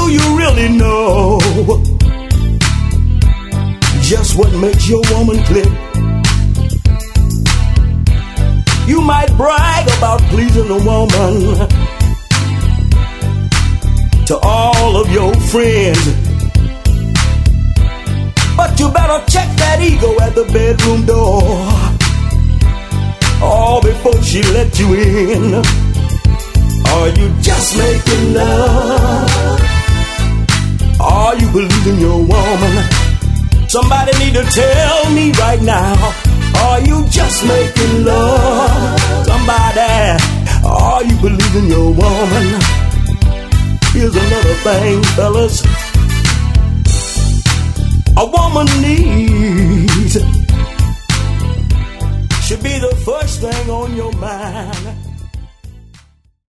do you really know just what makes your woman click? You might brag about pleasing a woman to all of your friends, but you better check that ego at the bedroom door, all before she let you in. Are you just making love? Are you believing your woman? Somebody need to tell me right now. Are you just making love? Somebody, are you believing your woman? Here's another thing, fellas. A woman needs should be the first thing on your mind.